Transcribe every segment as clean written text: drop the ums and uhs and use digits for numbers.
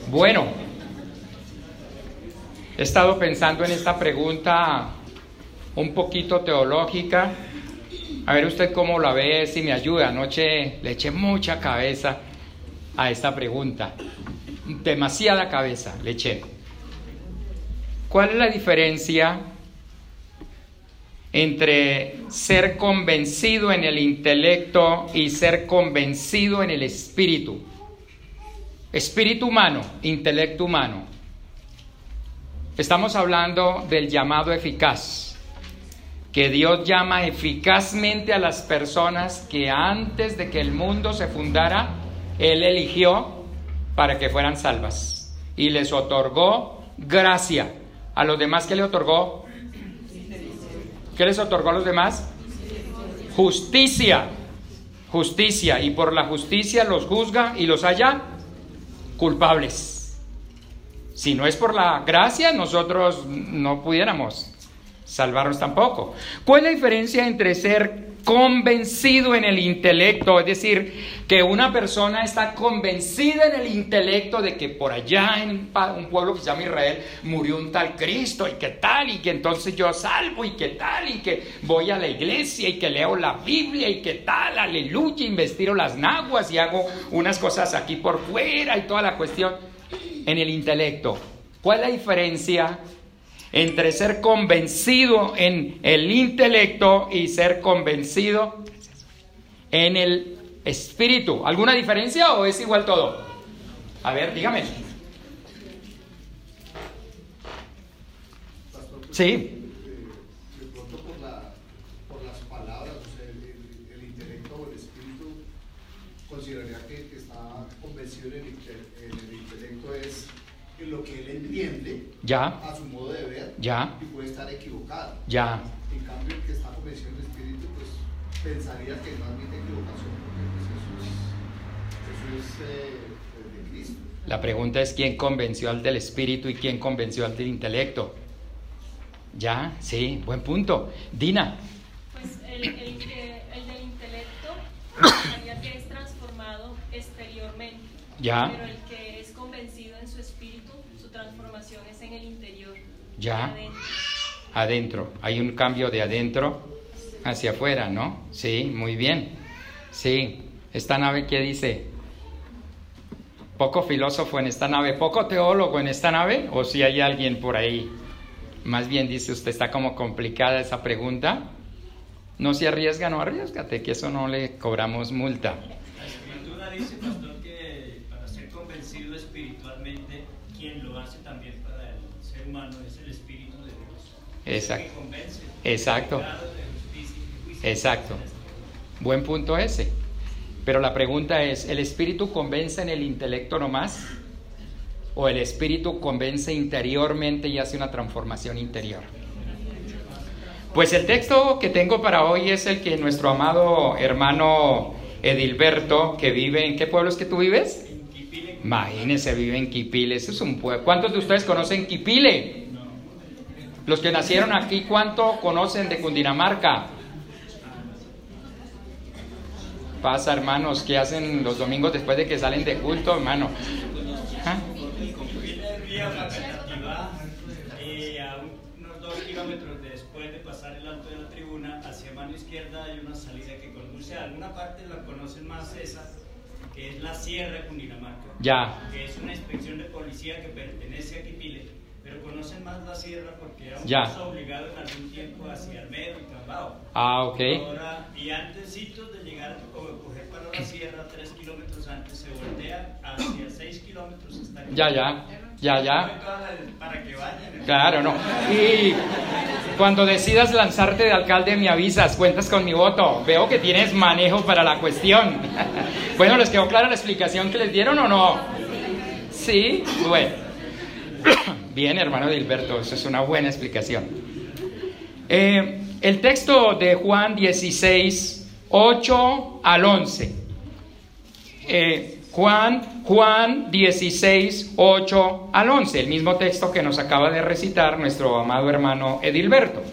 Bueno, he estado pensando en esta pregunta un poquito teológica. A ver usted cómo la ve, si me ayuda. Anoche le eché mucha cabeza a esta pregunta. Demasiada cabeza le eché. ¿Cuál es la diferencia entre ser convencido en el intelecto y ser convencido en el espíritu? Espíritu humano, intelecto humano. Estamos hablando del llamado eficaz, que Dios llama eficazmente a las personas que antes de que el mundo se fundara, Él eligió para que fueran salvas y les otorgó gracia. ¿A los demás qué le otorgó? ¿Qué les otorgó a los demás? Justicia. Justicia. Y por la justicia los juzga y los halla culpables. Si no es por la gracia, nosotros no pudiéramos salvarnos tampoco. ¿Cuál es la diferencia entre ser convencido en el intelecto? Es decir, que una persona está convencida en el intelecto de que por allá en un pueblo que se llama Israel murió un tal Cristo y que tal, y que entonces yo salvo y que tal, y que voy a la iglesia y que leo la Biblia y que tal, aleluya, investiro las naguas y hago unas cosas aquí por fuera y toda la cuestión en el intelecto. ¿Cuál es la diferencia entre ser convencido en el intelecto y ser convencido en el espíritu? ¿Alguna diferencia o es igual todo? A ver, dígame. Sí. De pronto por las palabras, o sea, el intelecto o el espíritu consideraría que está convencido en el intelecto es en lo que él entiende, Ya. a su modo de ver, Ya. y puede estar equivocado. Ya. En cambio, el que está convencido en el espíritu, pues pensaría que no admite equivocación, porque pues, eso es de Cristo. La pregunta es ¿quién convenció al del espíritu y quién convenció al del intelecto? Ya, sí, buen punto. Dina. Pues el del intelecto pensaría que es transformado exteriormente. Ya. Pero el que es convencido en su espíritu, su transformación es en el interior. Ya. Adentro. Hay un cambio de adentro hacia afuera, ¿no? Sí, muy bien. Sí. Esta nave, ¿qué dice? Poco filósofo en esta nave, poco teólogo en esta nave, o si hay alguien por ahí. Más bien dice usted, está como complicada esa pregunta. No se arriesga, no arriesgate, que eso no le cobramos multa. La escritura dice, pastor, que para ser convencido espiritualmente, quien lo hace también para el ser humano es el Espíritu de Dios. Exacto. Es el que convence. Exacto. De pecado, de justicia y de juicio. Exacto. Buen punto ese. Pero la pregunta es, ¿el espíritu convence en el intelecto nomás? ¿O el espíritu convence interiormente y hace una transformación interior? Pues el texto que tengo para hoy es el que nuestro amado hermano Edilberto, que vive, ¿en qué pueblo es que tú vives? En Quipile. Imagínese, vive en Quipile, ese es un pueblo. ¿Cuántos de ustedes conocen Quipile? Los que nacieron aquí, ¿cuánto conocen de Cundinamarca? Pasa, hermanos, ¿qué hacen los domingos después de que salen de culto, hermano? ¿Ah? Quipile vía Facatativá, a unos 2 kilómetros después de pasar el alto de la tribuna, hacia mano izquierda hay una salida que conduce a alguna parte, la conocen más esa, que es la Sierra de Cundinamarca. Ya. Que es una inspección de policía que pertenece a Quipile, pero conocen más la sierra porque era un Ya. paso obligado en algún tiempo hacia Armedo y Tambao. Ah, ok. Ahora, y antesitos de llegar o coger para la sierra 3 kilómetros antes se voltea hacia 6 kilómetros hasta aquí. Ya. Para que vayan. Claro, no. Y cuando decidas lanzarte de alcalde me avisas, cuentas con mi voto. Veo que tienes manejo para la cuestión. Bueno, ¿les quedó clara la explicación que les dieron o no? Sí, bueno. Bien, hermano Edilberto, eso es una buena explicación. El texto de Juan 16, 8 al 11. Juan 16, 8 al 11, el mismo texto que nos acaba de recitar nuestro amado hermano Edilberto.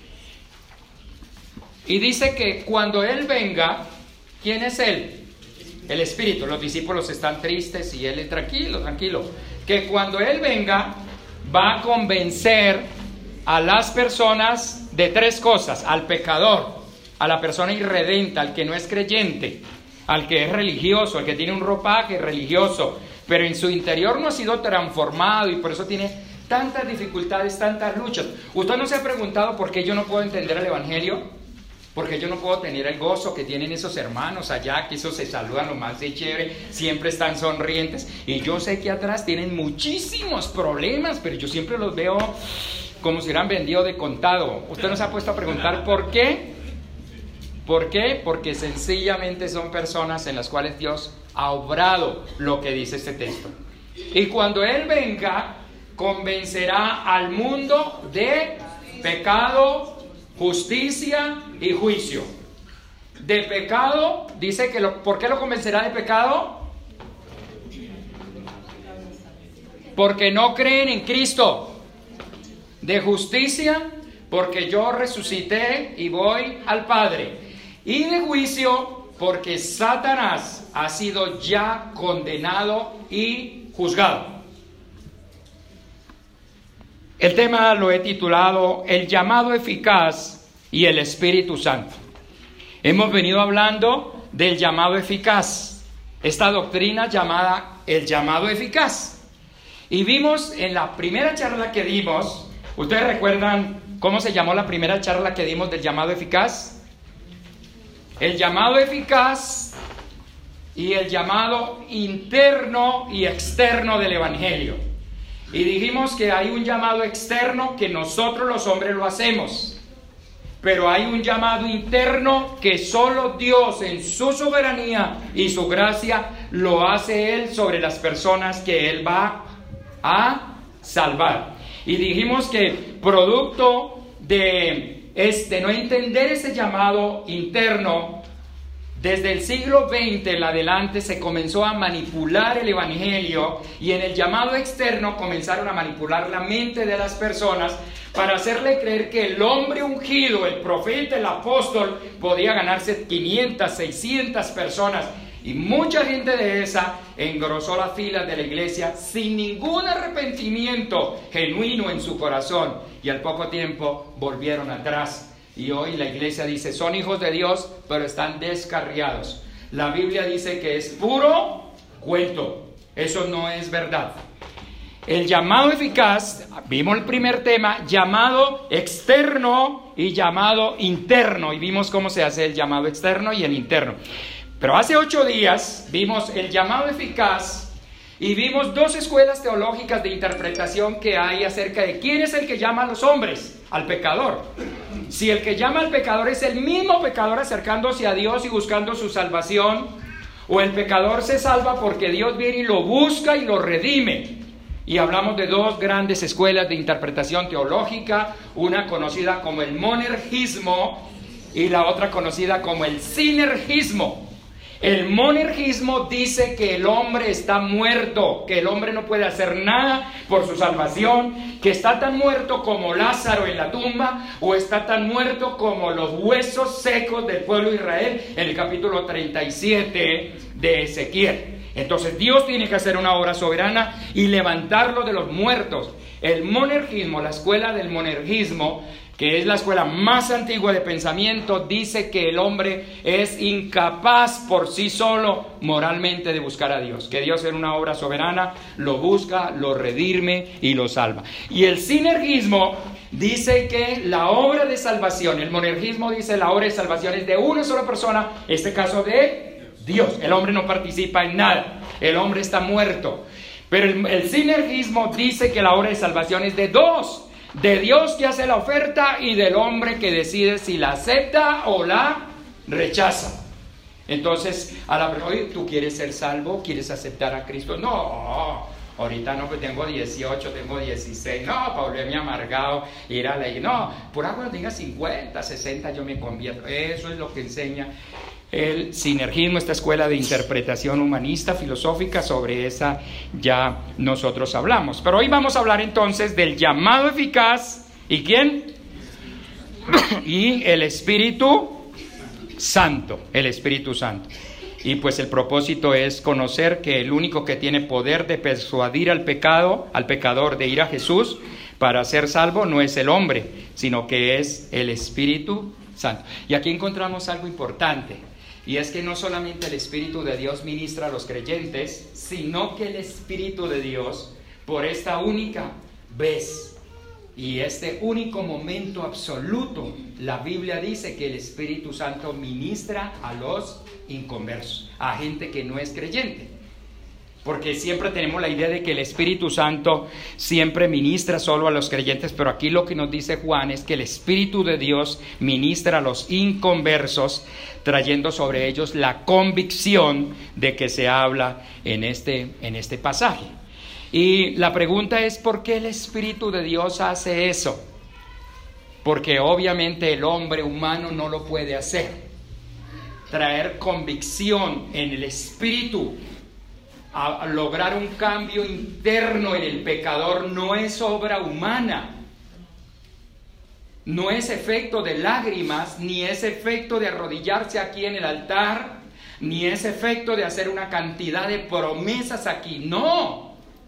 Y dice que cuando Él venga, ¿quién es Él? El Espíritu. Los discípulos están tristes y Él es tranquilo. que cuando Él venga va a convencer a las personas de tres cosas: al pecador, a la persona irredenta, al que no es creyente, al que es religioso, al que tiene un ropaje religioso, pero en su interior no ha sido transformado y por eso tiene tantas dificultades, tantas luchas. ¿Usted no se ha preguntado por qué yo no puedo entender el Evangelio? ¿Por qué yo no puedo tener el gozo que tienen esos hermanos allá, que esos se saludan lo más de chévere, siempre están sonrientes? Y yo sé que atrás tienen muchísimos problemas, pero yo siempre los veo como si hubieran vendido de contado. ¿Usted no se ha puesto a preguntar por qué? ¿Por qué? Porque sencillamente son personas en las cuales Dios ha obrado lo que dice este texto. Y cuando Él venga, convencerá al mundo de pecado, justicia y juicio. De pecado, dice que ¿por qué lo convencerá de pecado? Porque no creen en Cristo. De justicia, porque yo resucité y voy al Padre. Y de juicio, porque Satanás ha sido ya condenado y juzgado. El tema lo he titulado El llamado eficaz y el Espíritu Santo. Hemos venido hablando del llamado eficaz, esta doctrina llamada el llamado eficaz. Y vimos en la primera charla que dimos, ¿ustedes recuerdan cómo se llamó la primera charla que dimos del llamado eficaz? El llamado eficaz y el llamado interno y externo del Evangelio. Y dijimos que hay un llamado externo que nosotros los hombres lo hacemos, pero hay un llamado interno que solo Dios en su soberanía y su gracia lo hace Él sobre las personas que Él va a salvar. Y dijimos que producto de no entender ese llamado interno, desde el siglo XX en adelante se comenzó a manipular el Evangelio, y en el llamado externo comenzaron a manipular la mente de las personas para hacerle creer que el hombre ungido, el profeta, el apóstol, podía ganarse 500, 600 personas. Y mucha gente de esa engrosó las filas de la iglesia sin ningún arrepentimiento genuino en su corazón, y al poco tiempo volvieron atrás. Y hoy la iglesia dice, son hijos de Dios, pero están descarriados. La Biblia dice que es puro cuento. Eso no es verdad. El llamado eficaz, vimos el primer tema, llamado externo y llamado interno. Y vimos cómo se hace el llamado externo y el interno. Pero hace 8 días vimos el llamado eficaz y vimos 2 escuelas teológicas de interpretación que hay acerca de quién es el que llama a los hombres al pecador. Si el que llama al pecador es el mismo pecador acercándose a Dios y buscando su salvación, o el pecador se salva porque Dios viene y lo busca y lo redime. Y hablamos de 2 grandes escuelas de interpretación teológica, una conocida como el monergismo y la otra conocida como el sinergismo. El monergismo dice que el hombre está muerto, que el hombre no puede hacer nada por su salvación, que está tan muerto como Lázaro en la tumba, o está tan muerto como los huesos secos del pueblo de Israel en el capítulo 37 de Ezequiel. Entonces Dios tiene que hacer una obra soberana y levantarlo de los muertos. El monergismo, la escuela del monergismo, que es la escuela más antigua de pensamiento, dice que el hombre es incapaz por sí solo moralmente de buscar a Dios, que Dios en una obra soberana lo busca, lo redime y lo salva. Y el sinergismo dice que la obra de salvación, el monergismo dice la obra de salvación es de una sola persona, en este caso de Dios. El hombre no participa en nada, el hombre está muerto. Pero el sinergismo dice que la obra de salvación es de 2. De Dios que hace la oferta y del hombre que decide si la acepta o la rechaza. Entonces, oye, ¿tú quieres ser salvo? ¿Quieres aceptar a Cristo? No, ahorita no, pues tengo 18, tengo 16. No, para volverme amargado, ir a la iglesia. No, por ahora cuando tenga 50, 60 yo me convierto. Eso es lo que enseña el sinergismo, esta escuela de interpretación humanista, filosófica. Sobre esa ya nosotros hablamos. Pero hoy vamos a hablar entonces del llamado eficaz. ¿Y quién? Y el Espíritu Santo. El Espíritu Santo. Y pues el propósito es conocer que el único que tiene poder de persuadir al pecador de ir a Jesús para ser salvo no es el hombre, sino que es el Espíritu Santo. Y aquí encontramos algo importante, y es que no solamente el Espíritu de Dios ministra a los creyentes, sino que el Espíritu de Dios, por esta única vez y este único momento absoluto, la Biblia dice que el Espíritu Santo ministra a los inconversos, a gente que no es creyente. Porque siempre tenemos la idea de que el Espíritu Santo siempre ministra solo a los creyentes, pero aquí lo que nos dice Juan es que el Espíritu de Dios ministra a los inconversos, trayendo sobre ellos la convicción de que se habla en este pasaje. Y la pregunta es, ¿por qué el Espíritu de Dios hace eso? Porque obviamente el hombre humano no lo puede hacer. Traer convicción en el espíritu, a lograr un cambio interno en el pecador, no es obra humana. No es efecto de lágrimas, ni es efecto de arrodillarse aquí en el altar, ni es efecto de hacer una cantidad de promesas aquí. No.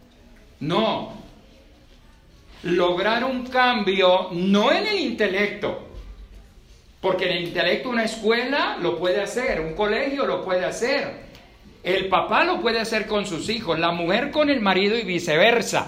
Lograr un cambio no en el intelecto, porque en el intelecto una escuela lo puede hacer, un colegio lo puede hacer, el papá lo puede hacer con sus hijos, la mujer con el marido y viceversa.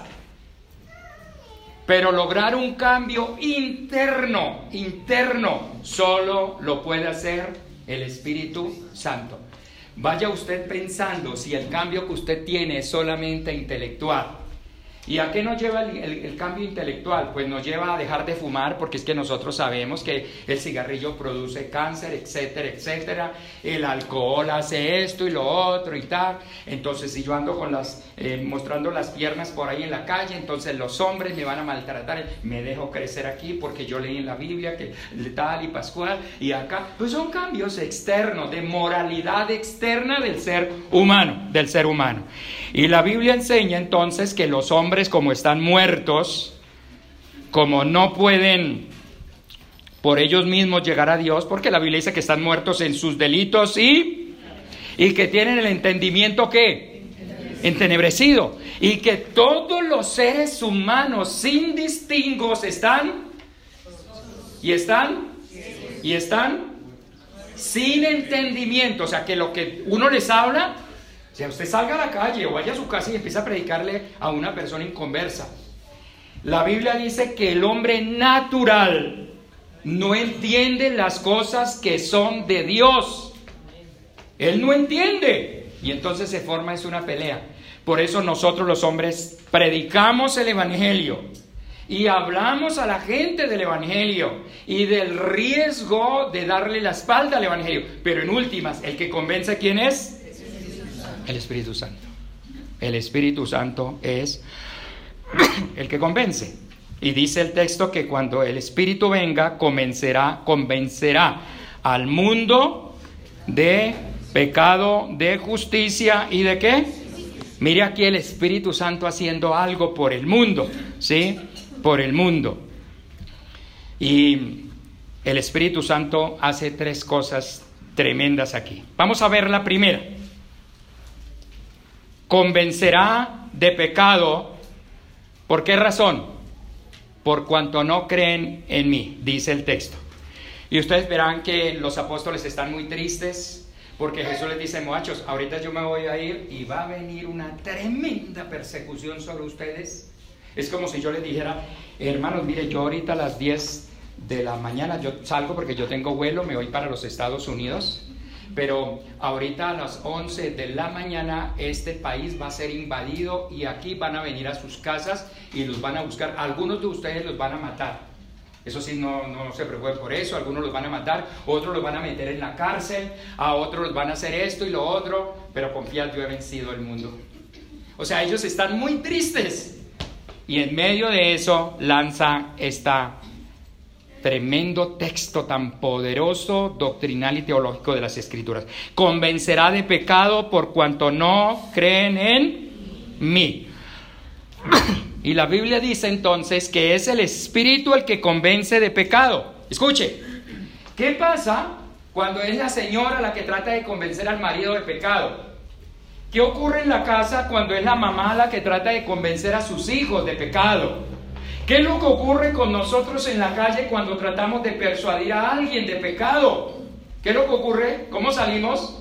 Pero lograr un cambio interno, solo lo puede hacer el Espíritu Santo. Vaya usted pensando si el cambio que usted tiene es solamente intelectual. ¿Y a qué nos lleva el cambio intelectual? Pues nos lleva a dejar de fumar, porque es que nosotros sabemos que el cigarrillo produce cáncer, etcétera, etcétera. El alcohol hace esto y lo otro y tal. Entonces, si yo ando con mostrando las piernas por ahí en la calle, entonces los hombres me van a maltratar. Me dejo crecer aquí porque yo leí en la Biblia que tal y pascual y acá. Pues son cambios externos, de moralidad externa del ser humano, Y la Biblia enseña entonces que los hombres, como están muertos, como no pueden por ellos mismos llegar a Dios, porque la Biblia dice que están muertos en sus delitos y que tienen el entendimiento ¿qué? Entenebrecido, y que todos los seres humanos sin distingos están sin entendimiento. O sea, que lo que uno les habla, si usted salga a la calle o vaya a su casa y empieza a predicarle a una persona inconversa, la Biblia dice que el hombre natural no entiende las cosas que son de Dios. Él no entiende. Y entonces se forma una pelea. Por eso nosotros los hombres predicamos el Evangelio y hablamos a la gente del Evangelio y del riesgo de darle la espalda al Evangelio. Pero en últimas, el que convence, ¿quién es? El Espíritu Santo. El Espíritu Santo es el que convence. Y dice el texto que cuando el Espíritu venga, convencerá al mundo de pecado, de justicia y de ¿qué? Mire aquí el Espíritu Santo haciendo algo por el mundo, ¿sí? Por el mundo. Y el Espíritu Santo hace 3 cosas tremendas aquí. Vamos a ver la primera. Convencerá de pecado. ¿Por qué razón? Por cuanto no creen en mí, dice el texto. Y ustedes verán que los apóstoles están muy tristes, porque Jesús les dice: muchachos, ahorita yo me voy a ir y va a venir una tremenda persecución sobre ustedes. Es como si yo les dijera: hermanos, mire, yo ahorita a las 10 de la mañana yo salgo porque yo tengo vuelo, me voy para los Estados Unidos. Pero ahorita a las 11 de la mañana este país va a ser invadido y aquí van a venir a sus casas y los van a buscar. Algunos de ustedes los van a matar. Eso sí, no se preocupen por eso. Algunos los van a matar, otros los van a meter en la cárcel, a otros los van a hacer esto y lo otro. Pero confiad, yo he vencido el mundo. O sea, ellos están muy tristes. Y en medio de eso lanza esta tremendo texto tan poderoso, doctrinal y teológico de las Escrituras. Convencerá de pecado por cuanto no creen en mí. Y la Biblia dice entonces que es el Espíritu el que convence de pecado. Escuche, ¿qué pasa Cuando es la señora la que trata de convencer al marido de pecado. ¿Qué ocurre en la casa cuando es la mamá la que trata de convencer a sus hijos de pecado? ¿Qué es lo que ocurre con nosotros en la calle cuando tratamos de persuadir a alguien de pecado? ¿Qué es lo que ocurre? ¿Cómo salimos?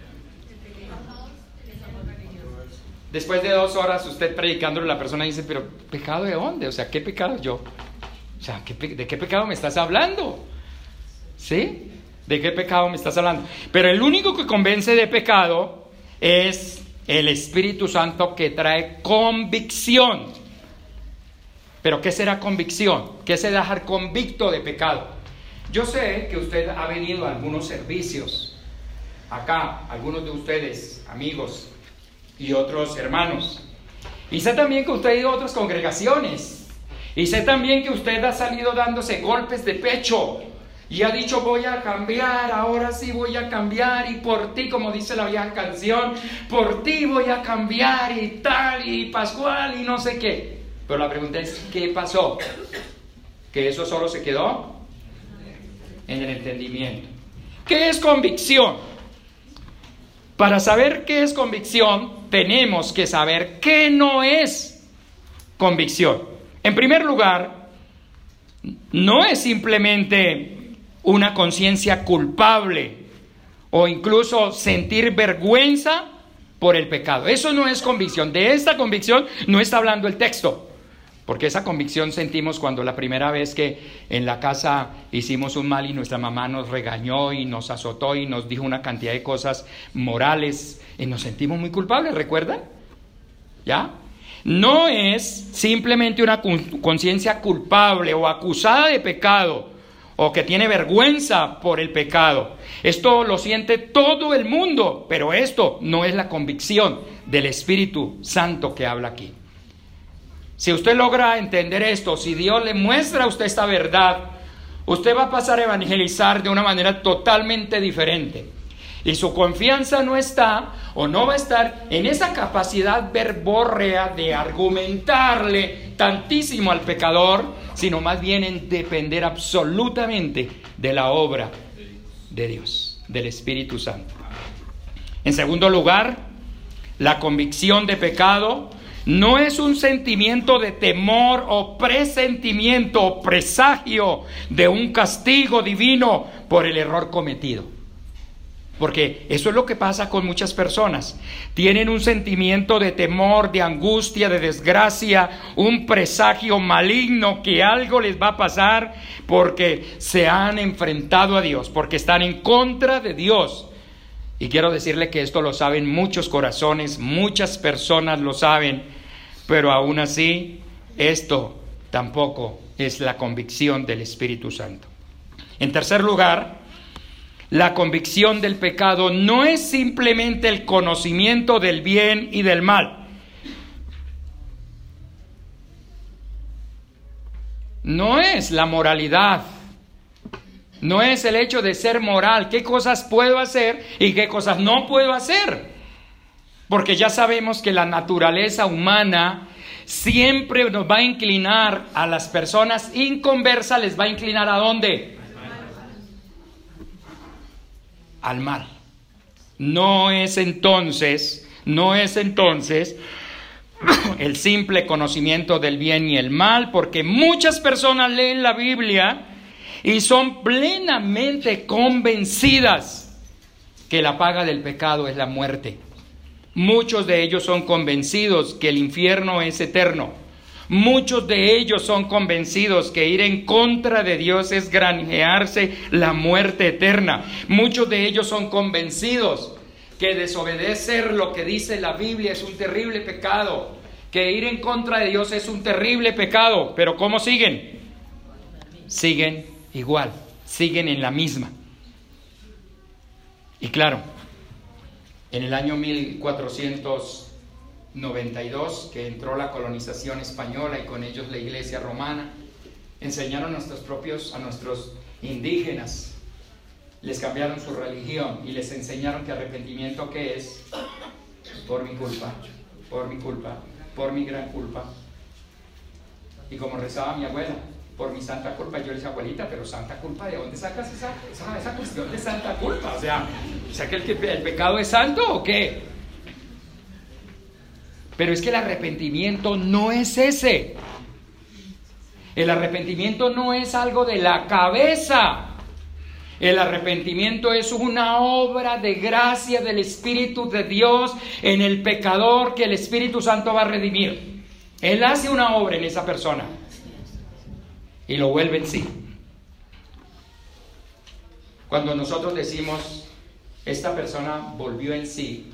Después de 2 horas usted predicándole, la persona dice, pero ¿pecado de dónde? O sea, ¿qué pecado yo? O sea, ¿de qué pecado me estás hablando? ¿Sí? ¿De qué pecado me estás hablando? Pero el único que convence de pecado es el Espíritu Santo, que trae convicción. ¿Pero qué será convicción? ¿Qué es dejar convicto de pecado? Yo sé que usted ha venido a algunos servicios acá, algunos de ustedes, amigos y otros hermanos. Y sé también que usted ha ido a otras congregaciones. Y sé también que usted ha salido dándose golpes de pecho y ha dicho, voy a cambiar, ahora sí voy a cambiar, y por ti, como dice la vieja canción, por ti voy a cambiar, y tal, y Pascual, y no sé qué. Pero la pregunta es, ¿qué pasó? ¿Que eso solo se quedó en el entendimiento? ¿Qué es convicción? Para saber qué es convicción, tenemos que saber qué no es convicción. En primer lugar, no es simplemente una conciencia culpable o incluso sentir vergüenza por el pecado. Eso no es convicción. De esta convicción no está hablando el texto, porque esa convicción sentimos cuando la primera vez que en la casa hicimos un mal y nuestra mamá nos regañó y nos azotó y nos dijo una cantidad de cosas morales y nos sentimos muy culpables, ¿recuerdan? ¿Ya? No es simplemente una conciencia culpable o acusada de pecado o que tiene vergüenza por el pecado. Esto lo siente todo el mundo, pero esto no es la convicción del Espíritu Santo que habla aquí. Si usted logra entender esto, si Dios le muestra a usted esta verdad, usted va a pasar a evangelizar de una manera totalmente diferente. Y su confianza no está o no va a estar en esa capacidad verborrea de argumentarle tantísimo al pecador, sino más bien en depender absolutamente de la obra de Dios, del Espíritu Santo. En segundo lugar, la convicción de pecado no es un sentimiento de temor o presentimiento o presagio de un castigo divino por el error cometido. Porque eso es lo que pasa con muchas personas. Tienen un sentimiento de temor, de angustia, de desgracia, un presagio maligno que algo les va a pasar porque se han enfrentado a Dios, porque están en contra de Dios. Y quiero decirle que esto lo saben muchos corazones, muchas personas lo saben, pero aún así esto tampoco es la convicción del Espíritu Santo. En tercer lugar, la convicción del pecado no es simplemente el conocimiento del bien y del mal. No es la moralidad. No es el hecho de ser moral. ¿Qué cosas puedo hacer y qué cosas no puedo hacer? Porque ya sabemos que la naturaleza humana siempre nos va a inclinar a las personas inconversas, les va a inclinar ¿a dónde? Al mal. No es entonces el simple conocimiento del bien y el mal, porque muchas personas leen la Biblia y son plenamente convencidas que la paga del pecado es la muerte. Muchos de ellos son convencidos que el infierno es eterno. Muchos de ellos son convencidos que ir en contra de Dios es granjearse la muerte eterna. Muchos de ellos son convencidos que desobedecer lo que dice la Biblia es un terrible pecado, que ir en contra de Dios es un terrible pecado. Pero ¿cómo siguen? Siguen igual, siguen en la misma. Y claro, en el año 1492, que entró la colonización española y con ellos la iglesia romana, enseñaron a nuestros indígenas, les cambiaron su religión y les enseñaron que arrepentimiento ¿qué es? Por mi culpa, por mi culpa, por mi gran culpa. Y como rezaba mi abuela, por mi santa culpa. Yo le decía, abuelita, pero santa culpa, ¿de dónde sacas esa cuestión de santa culpa? O sea que el pecado es santo o qué. Pero es que el arrepentimiento no es ese. El arrepentimiento no es algo de la cabeza. El arrepentimiento es una obra de gracia del Espíritu de Dios en el pecador que el Espíritu Santo va a redimir. Él hace una obra en esa persona y lo vuelve en sí. Cuando nosotros decimos, esta persona volvió en sí,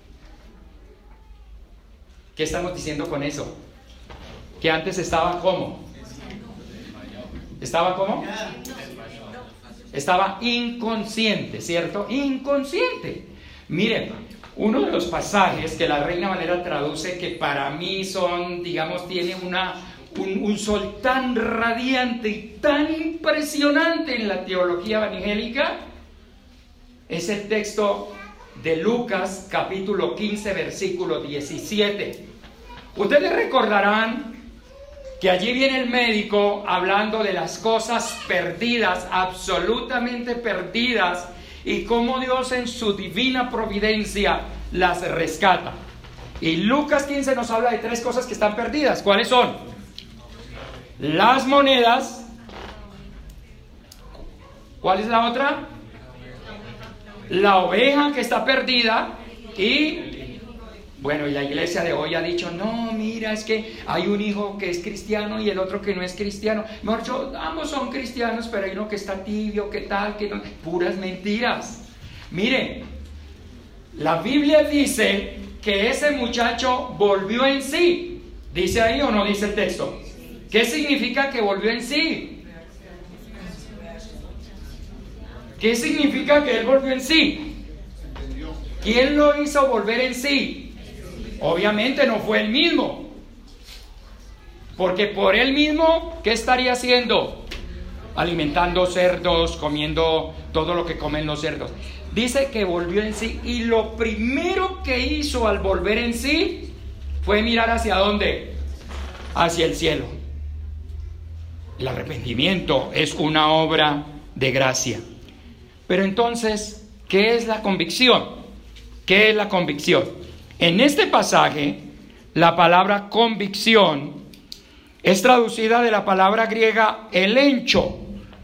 ¿qué estamos diciendo con eso? Que antes estaba ¿cómo? ¿Estaba cómo? Estaba inconsciente, ¿cierto? Inconsciente. Miren, uno de los pasajes que la Reina Valera traduce, que para mí son, digamos, tiene un sol tan radiante y tan impresionante en la teología evangélica, es el texto de Lucas, capítulo 15, versículo 17. Ustedes recordarán que allí viene el médico hablando de las cosas perdidas, absolutamente perdidas, y cómo Dios en su divina providencia las rescata. Y Lucas 15 nos habla de 3 cosas que están perdidas. ¿Cuáles son? Las monedas. ¿Cuál es la otra? La oveja que está perdida. Y bueno, y la iglesia de hoy ha dicho, no, mira, es que hay un hijo que es cristiano y el otro que no es cristiano. Mejor dicho, ambos son cristianos, pero hay uno que está tibio, que tal, que no. Puras mentiras. Miren, la Biblia dice que ese muchacho volvió en sí. ¿Dice ahí o no dice el texto? ¿Qué significa que volvió en sí? ¿Qué significa que él volvió en sí? ¿Quién lo hizo volver en sí? Obviamente no fue él mismo, porque por él mismo, ¿qué estaría haciendo? Alimentando cerdos, comiendo todo lo que comen los cerdos. Dice que volvió en sí, y lo primero que hizo al volver en sí fue mirar hacia ¿dónde? Hacia el cielo. El arrepentimiento es una obra de gracia. Pero entonces, ¿qué es la convicción? ¿Qué es la convicción? En este pasaje, la palabra convicción es traducida de la palabra griega elencho.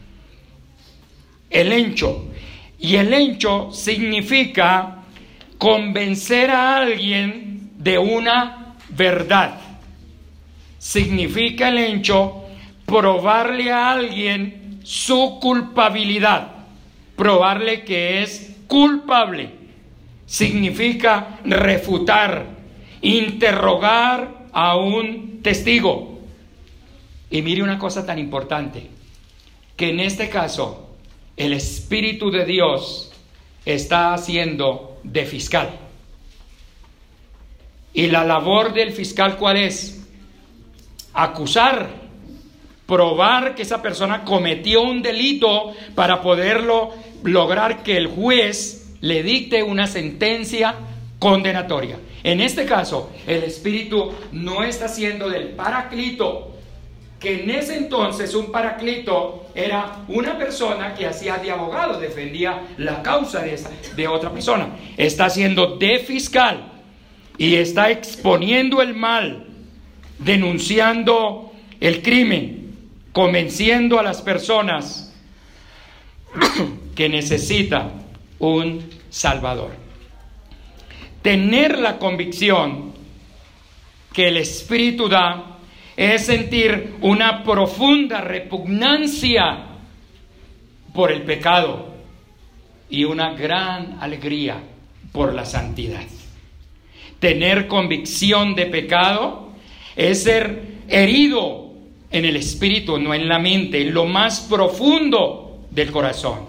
Elencho. Y elencho significa convencer a alguien de una verdad. Significa elencho probarle a alguien su culpabilidad. Probarle que es culpable. Significa refutar, interrogar a un testigo. Y mire una cosa tan importante, que en este caso el Espíritu de Dios está haciendo de fiscal. Y la labor del fiscal, ¿cuál es? Acusar, probar que esa persona cometió un delito para poderlo lograr que el juez le dicte una sentencia condenatoria. En este caso, el Espíritu no está haciendo del paráclito, que en ese entonces un paráclito era una persona que hacía de abogado, defendía la causa de otra persona. Está haciendo de fiscal y está exponiendo el mal, denunciando el crimen, convenciendo a las personas que necesitan un Salvador. Tener la convicción que el Espíritu da es sentir una profunda repugnancia por el pecado y una gran alegría por la santidad. Tener convicción de pecado es ser herido en el espíritu, no en la mente, en lo más profundo del corazón.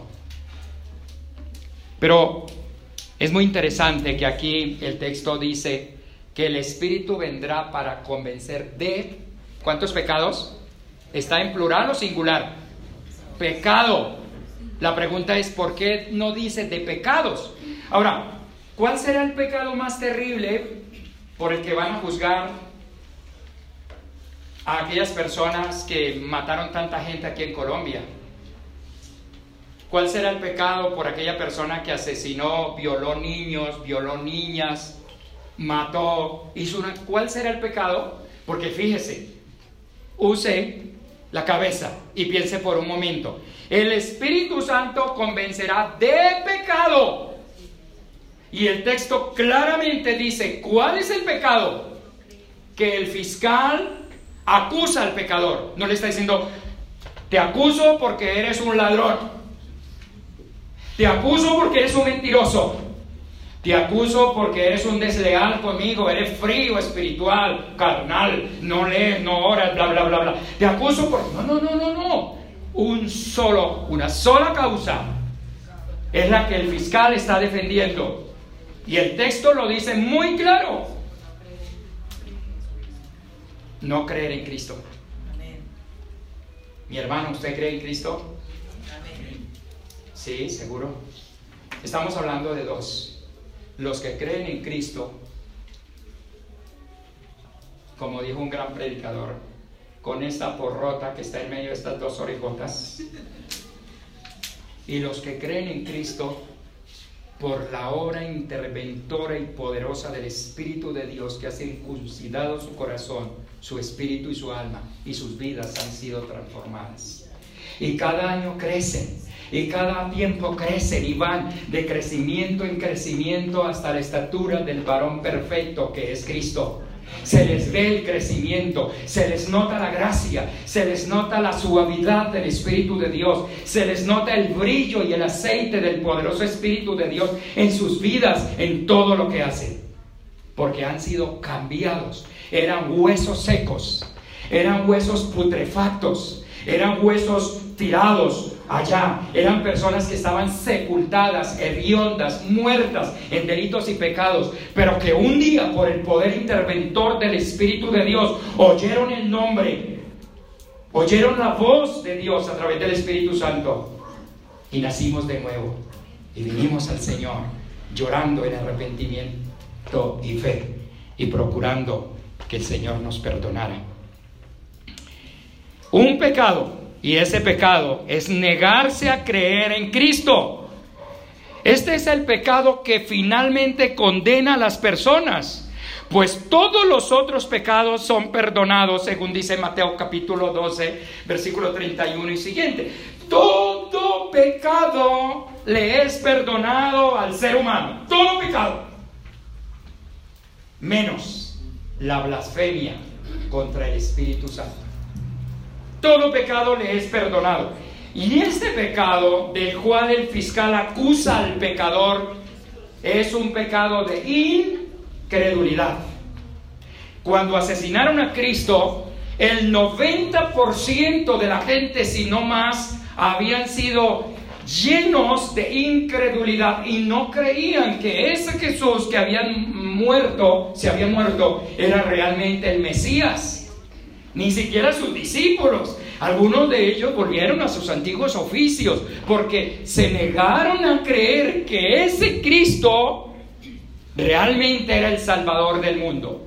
Pero es muy interesante que aquí el texto dice que el Espíritu vendrá para convencer de ¿cuántos pecados? ¿Está en plural o singular? Pecado. La pregunta es ¿por qué no dice de pecados? Ahora, ¿cuál será el pecado más terrible por el que van a juzgar a aquellas personas que mataron tanta gente aquí en Colombia? ¿Cuál será el pecado por aquella persona que asesinó, violó niños, violó niñas, mató, ¿cuál será el pecado? Porque fíjese, use la cabeza y piense por un momento. El Espíritu Santo convencerá de pecado. Y el texto claramente dice, ¿cuál es el pecado? Que el fiscal acusa al pecador. No le está diciendo, te acuso porque eres un ladrón. Te acuso porque eres un mentiroso. Te acuso porque eres un desleal conmigo. Eres frío espiritual, carnal. No lees, no oras, bla, bla, bla, bla. Te acuso porque... No. Una sola causa es la que el fiscal está defendiendo. Y el texto lo dice muy claro. No creer en Cristo. Mi hermano, ¿usted cree en Cristo? Sí, seguro. Estamos hablando de dos. Los que creen en Cristo, como dijo un gran predicador, con esta porrota que está en medio de estas dos orejotas. Y los que creen en Cristo por la obra interventora y poderosa del Espíritu de Dios que ha circuncidado su corazón, su espíritu y su alma, y sus vidas han sido transformadas. Y cada año crecen. Y cada tiempo crecen y van de crecimiento en crecimiento hasta la estatura del varón perfecto que es Cristo. Se les ve el crecimiento, se les nota la gracia, se les nota la suavidad del Espíritu de Dios, se les nota el brillo y el aceite del poderoso Espíritu de Dios en sus vidas, en todo lo que hacen. Porque han sido cambiados. Eran huesos secos, eran huesos putrefactos, eran huesos tirados allá, eran personas que estaban sepultadas, hediondas, muertas en delitos y pecados, pero que un día por el poder interventor del Espíritu de Dios oyeron el nombre, oyeron la voz de Dios a través del Espíritu Santo y nacimos de nuevo y vinimos al Señor llorando en arrepentimiento y fe y procurando que el Señor nos perdonara. Un pecado. Y ese pecado es negarse a creer en Cristo. Este es el pecado que finalmente condena a las personas, pues todos los otros pecados son perdonados, según dice Mateo capítulo 12, versículo 31 y siguiente. Todo pecado le es perdonado al ser humano. Todo pecado. Menos la blasfemia contra el Espíritu Santo. Todo pecado le es perdonado. Y este pecado del cual el fiscal acusa al pecador es un pecado de incredulidad. Cuando asesinaron a Cristo, el 90% de la gente, si no más, habían sido llenos de incredulidad y no creían que ese Jesús que se había muerto, era realmente el Mesías. Ni siquiera sus discípulos. Algunos de ellos volvieron a sus antiguos oficios porque se negaron a creer que ese Cristo realmente era el Salvador del mundo.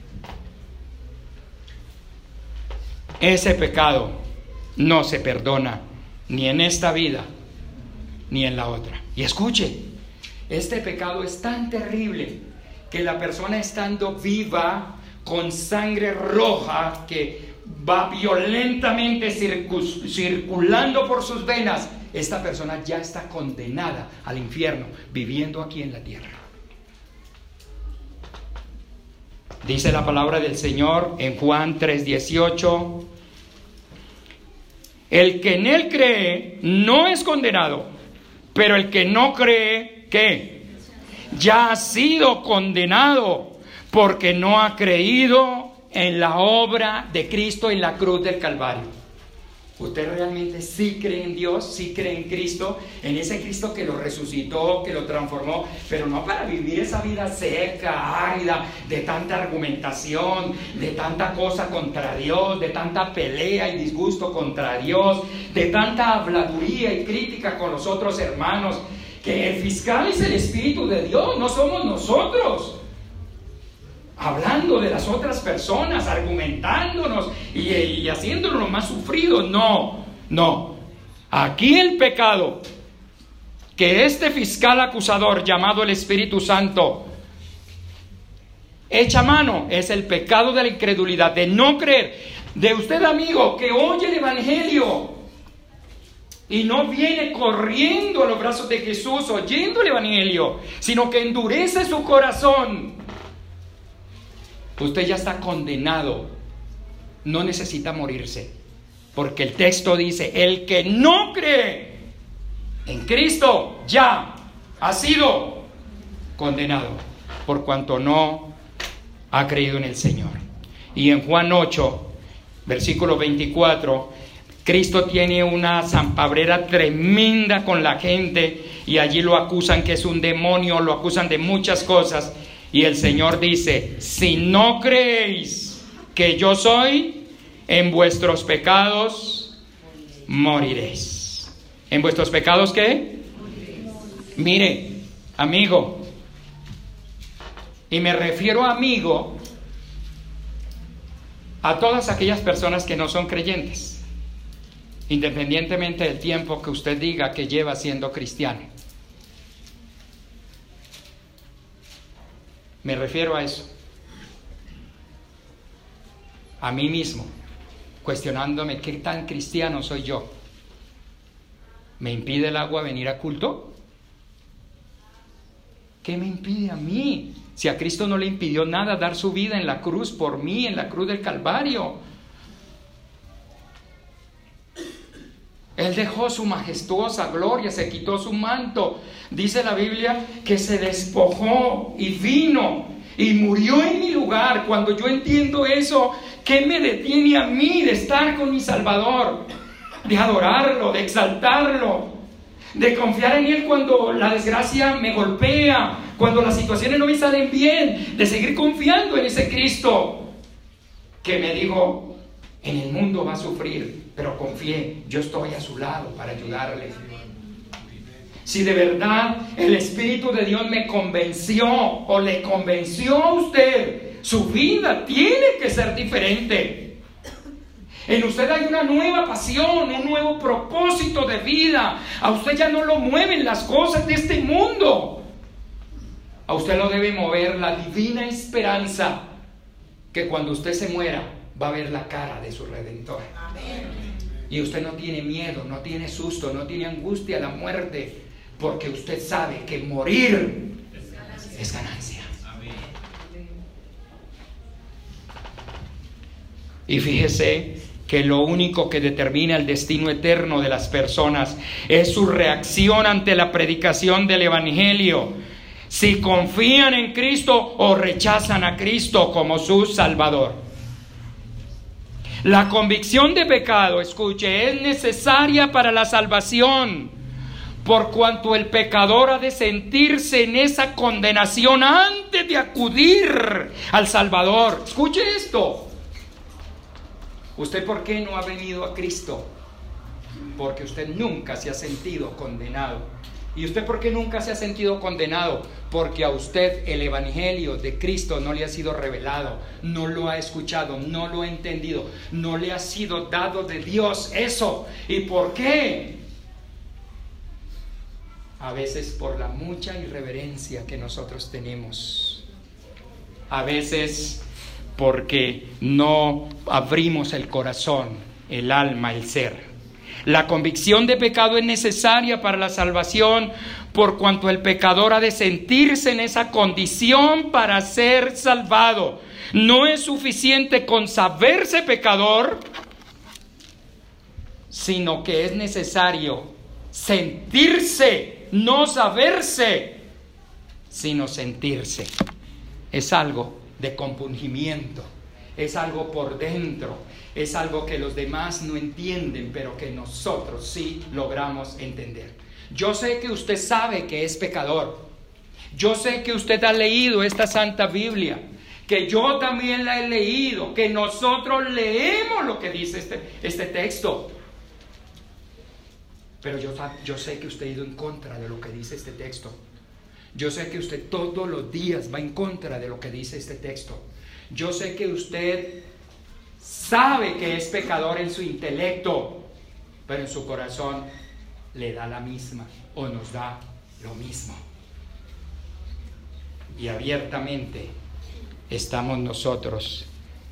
Ese pecado no se perdona ni en esta vida ni en la otra. Y escuche, este pecado es tan terrible que la persona estando viva, con sangre roja que va violentamente circulando por sus venas, esta persona ya está condenada al infierno, viviendo aquí en la tierra. Dice la palabra del Señor en Juan 3:18: el que en él cree no es condenado, pero el que no cree, ¿qué? Ya ha sido condenado, porque no ha creído en la obra de Cristo en la cruz del Calvario. ¿Usted realmente sí cree en Dios? ¿Sí cree en Cristo? En ese Cristo que lo resucitó, que lo transformó, pero no para vivir esa vida seca, árida, de tanta argumentación, de tanta cosa contra Dios, de tanta pelea y disgusto contra Dios, de tanta habladuría y crítica con los otros hermanos. Que el fiscal es el Espíritu de Dios, no somos nosotros. hablando de las otras personas, argumentándonos y haciéndonos más sufridos. No, no. Aquí el pecado que este fiscal acusador llamado el Espíritu Santo echa mano es el pecado de la incredulidad, de no creer. De usted, amigo, que oye el Evangelio y no viene corriendo a los brazos de Jesús oyendo el Evangelio, sino que endurece su corazón. Usted ya está condenado. No necesita morirse, porque el texto dice: el que no cree en Cristo ya ha sido condenado, por cuanto no ha creído en el Señor. Y en Juan 8, versículo 24, Cristo tiene una zampabrera tremenda con la gente, y allí lo acusan que es un demonio, lo acusan de muchas cosas, y el Señor dice: si no creéis que yo soy, en vuestros pecados moriréis. ¿En vuestros pecados qué? Mire, amigo, y me refiero, amigo, a todas aquellas personas que no son creyentes, independientemente del tiempo que usted diga que lleva siendo cristiano. Me refiero a eso. A mí mismo, cuestionándome qué tan cristiano soy yo. ¿Me impide el agua venir a culto? ¿Qué me impide a mí? Si a Cristo no le impidió nada dar su vida en la cruz por mí, en la cruz del Calvario. Él dejó su majestuosa gloria, se quitó su manto. Dice la Biblia que se despojó y vino y murió en mi lugar. Cuando yo entiendo eso, ¿qué me detiene a mí de estar con mi Salvador? De adorarlo, de exaltarlo, de confiar en Él cuando la desgracia me golpea, cuando las situaciones no me salen bien, de seguir confiando en ese Cristo que me dijo: en el mundo va a sufrir, pero confíe, yo estoy a su lado para ayudarle. Si de verdad el Espíritu de Dios me convenció o le convenció a usted, su vida tiene que ser diferente. En usted hay una nueva pasión, un nuevo propósito de vida. A usted ya no lo mueven las cosas de este mundo. A usted lo debe mover la divina esperanza que cuando usted se muera va a ver la cara de su Redentor. Amén. Y usted no tiene miedo, no tiene susto, no tiene angustia a la muerte, porque usted sabe que morir es ganancia. Amén. Y fíjese que lo único que determina el destino eterno de las personas es su reacción ante la predicación del Evangelio. Si confían en Cristo o rechazan a Cristo como su Salvador. La convicción de pecado, escuche, es necesaria para la salvación, por cuanto el pecador ha de sentirse en esa condenación antes de acudir al Salvador. Escuche esto. ¿Usted por qué no ha venido a Cristo? Porque usted nunca se ha sentido condenado. ¿Y usted por qué nunca se ha sentido condenado? Porque a usted el Evangelio de Cristo no le ha sido revelado, no lo ha escuchado, no lo ha entendido, no le ha sido dado de Dios eso. ¿Y por qué? A veces por la mucha irreverencia que nosotros tenemos. A veces porque no abrimos el corazón, el alma, el ser. La convicción de pecado es necesaria para la salvación, por cuanto el pecador ha de sentirse en esa condición para ser salvado. No es suficiente con saberse pecador, sino que es necesario sentirse, no saberse, sino sentirse. Es algo de compungimiento, es algo por dentro, es algo que los demás no entienden, pero que nosotros sí logramos entender. Yo sé que usted sabe que es pecador. Yo sé que usted ha leído esta Santa Biblia, que yo también la he leído, que nosotros leemos lo que dice este texto. Pero yo sé que usted ha ido en contra de lo que dice este texto. Yo sé que usted todos los días va en contra de lo que dice este texto. Yo sé que usted sabe que es pecador en su intelecto, pero en su corazón le da la misma o nos da lo mismo. Y abiertamente estamos nosotros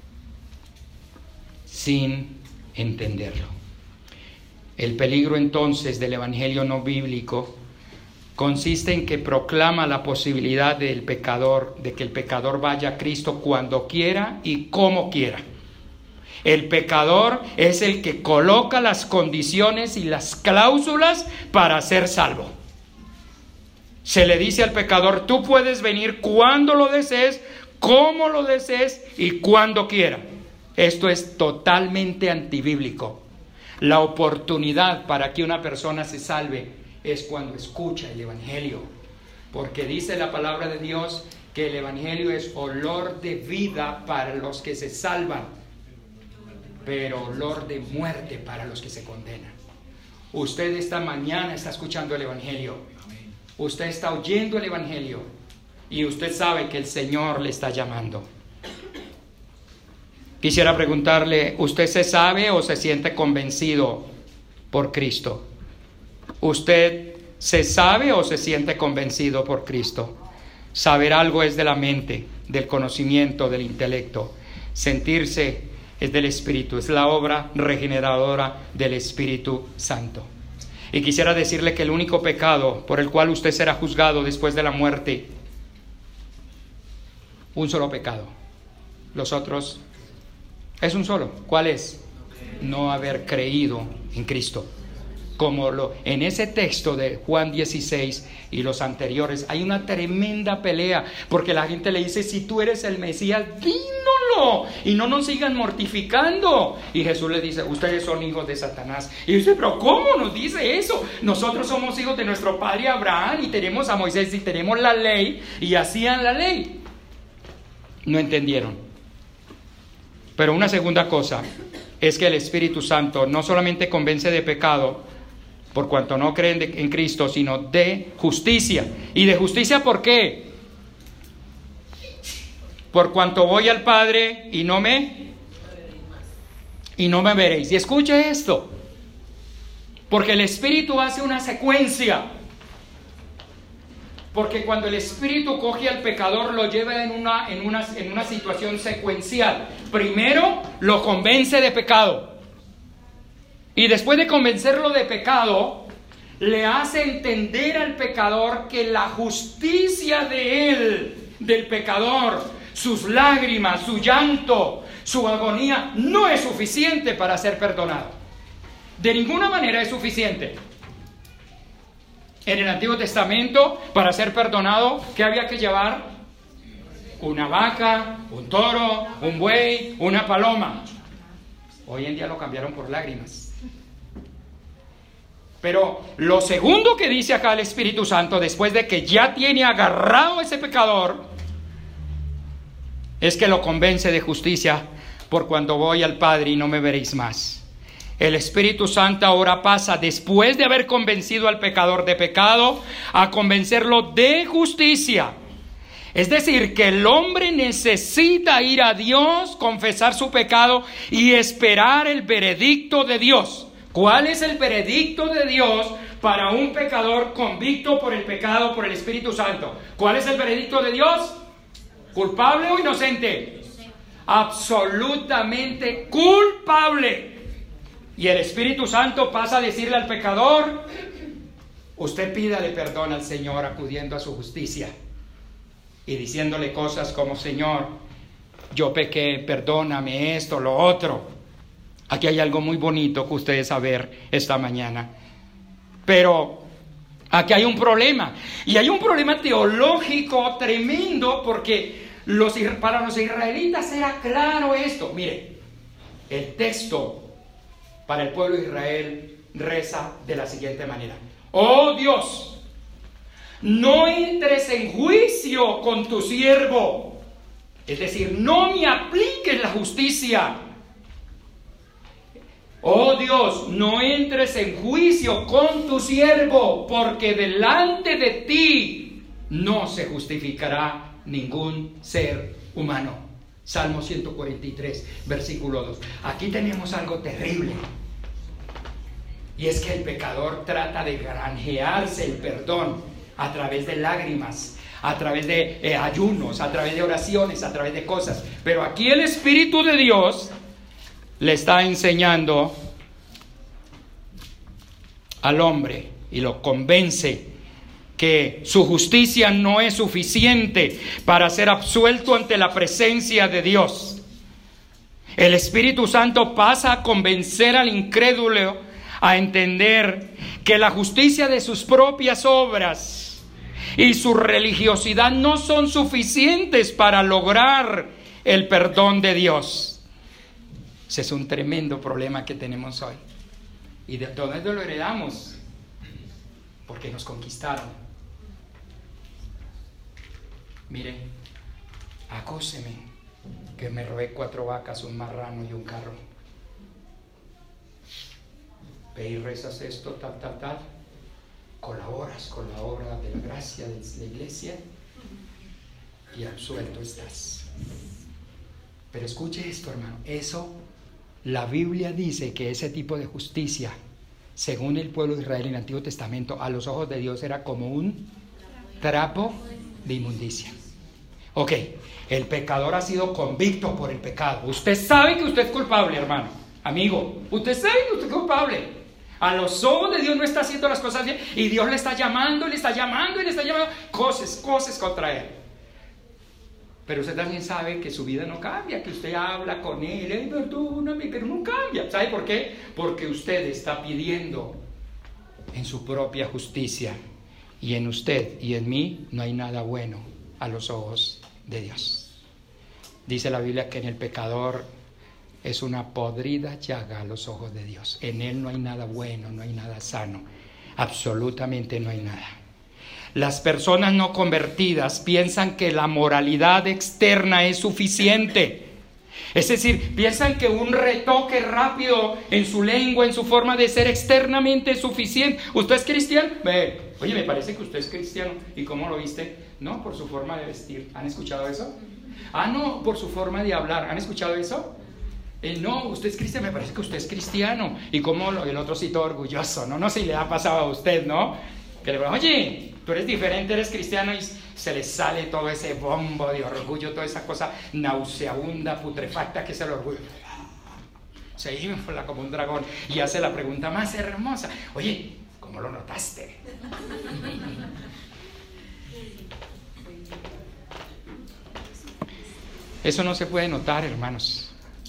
sin entenderlo. El peligro entonces del evangelio no bíblico consiste en que proclama la posibilidad del pecador, de que el pecador vaya a Cristo cuando quiera y como quiera. El pecador es el que coloca las condiciones y las cláusulas para ser salvo. Se le dice al pecador: tú puedes venir cuando lo desees, como lo desees y cuando quiera. Esto es totalmente antibíblico. La oportunidad para que una persona se salve es cuando escucha el evangelio, porque dice la palabra de Dios que el evangelio es olor de vida para los que se salvan, pero olor de muerte para los que se condenan. Usted esta mañana está escuchando el evangelio, usted está oyendo el evangelio y usted sabe que el Señor le está llamando. Quisiera preguntarle: ¿usted se sabe o se siente convencido por Cristo? ¿Usted se sabe o se siente convencido por Cristo? Saber algo es de la mente, del conocimiento, del intelecto. Sentirse es del Espíritu, es la obra regeneradora del Espíritu Santo. Y quisiera decirle que el único pecado por el cual usted será juzgado después de la muerte, un solo pecado. Los otros es un solo. ¿Cuál es? No haber creído en Cristo. Como en ese texto de Juan 16 y los anteriores, hay una tremenda pelea, porque la gente le dice: si tú eres el Mesías, dínoslo y no nos sigan mortificando. Y Jesús le dice: ustedes son hijos de Satanás. Y dice: pero ¿cómo nos dice eso? Nosotros somos hijos de nuestro padre Abraham y tenemos a Moisés y tenemos la ley, y hacían la ley. No entendieron. Pero una segunda cosa es que el Espíritu Santo no solamente convence de pecado por cuanto no creen en Cristo, sino de justicia. ¿Y de justicia por qué? Por cuanto voy al Padre y no me veréis. Y escuche esto, porque el Espíritu hace una secuencia. Porque cuando el Espíritu coge al pecador, lo lleva en una situación secuencial. Primero lo convence de pecado. Y después de convencerlo de pecado, le hace entender al pecador que la justicia de él, del pecador, sus lágrimas, su llanto, su agonía, no es suficiente para ser perdonado. De ninguna manera es suficiente. En el Antiguo Testamento, para ser perdonado, ¿qué había que llevar? Una vaca, un toro, un buey, una paloma. Hoy en día lo cambiaron por lágrimas. Pero lo segundo que dice acá el Espíritu Santo, después de que ya tiene agarrado a ese pecador, es que lo convence de justicia: por cuando voy al Padre y no me veréis más. El Espíritu Santo ahora pasa, después de haber convencido al pecador de pecado, a convencerlo de justicia. Es decir, que el hombre necesita ir a Dios, confesar su pecado y esperar el veredicto de Dios. ¿Cuál es el veredicto de Dios para un pecador convicto por el pecado por el Espíritu Santo? ¿Cuál es el veredicto de Dios? ¿Culpable o inocente? Absolutamente culpable. Y el Espíritu Santo pasa a decirle al pecador: usted pídale perdón al Señor acudiendo a su justicia y diciéndole cosas como: Señor, yo pequé, perdóname esto, lo otro. Aquí hay algo muy bonito que ustedes saber esta mañana. Pero aquí hay un problema. Y hay un problema teológico tremendo, porque para los israelitas era claro esto. Mire, el texto para el pueblo de Israel reza de la siguiente manera: oh Dios, no entres en juicio con tu siervo. Es decir, no me apliques la justicia. Oh Dios, no entres en juicio con tu siervo, porque delante de ti no se justificará ningún ser humano. Salmo 143, versículo 2. Aquí tenemos algo terrible. Y es que el pecador trata de granjearse el perdón a través de lágrimas, a través de ayunos, a través de oraciones, a través de cosas. Pero aquí el Espíritu de Dios le está enseñando al hombre y lo convence que su justicia no es suficiente para ser absuelto ante la presencia de Dios. El Espíritu Santo pasa a convencer al incrédulo a entender que la justicia de sus propias obras y su religiosidad no son suficientes para lograr el perdón de Dios. Ese es un tremendo problema que tenemos hoy. ¿Y de dónde lo heredamos? Porque nos conquistaron. Mire, acúseme que me robé 4 vacas, un marrano y un carro. Ve y rezas esto, tal. Colaboras con la obra de la gracia de la iglesia y absuelto estás. Pero escuche esto, hermano. Eso, la Biblia dice que ese tipo de justicia, según el pueblo de Israel en el Antiguo Testamento, a los ojos de Dios era como un trapo de inmundicia. Ok, el pecador ha sido convicto por el pecado. Usted sabe que usted es culpable, hermano, amigo. Usted sabe que usted es culpable. A los ojos de Dios no está haciendo las cosas bien. Y Dios le está llamando, cosas contra él. Pero usted también sabe que su vida no cambia, que usted habla con él, perdóname, pero no cambia. ¿Sabe por qué? Porque usted está pidiendo en su propia justicia. Y en usted y en mí no hay nada bueno a los ojos de Dios. Dice la Biblia que en el pecador es una podrida llaga a los ojos de Dios. En él no hay nada bueno, no hay nada sano. Absolutamente no hay nada. Las personas no convertidas piensan que la moralidad externa es suficiente. Es decir, piensan que un retoque rápido en su lengua, en su forma de ser externamente es suficiente. ¿Usted es cristiano? Oye, me parece que usted es cristiano. ¿Y cómo lo viste? No, por su forma de vestir. ¿Han escuchado eso? Ah, no, por su forma de hablar. ¿Han escuchado eso? No, usted es cristiano, me parece que usted es cristiano. ¿Y cómo el otro sí todo orgulloso? No sé si le ha pasado a usted, ¿no? Que le digo, oye, tú eres diferente, eres cristiano, y se le sale todo ese bombo de orgullo, toda esa cosa nauseabunda, putrefacta que es el orgullo. Se infla como un dragón y hace la pregunta más hermosa. Oye, ¿cómo lo notaste? Eso no se puede notar, hermanos.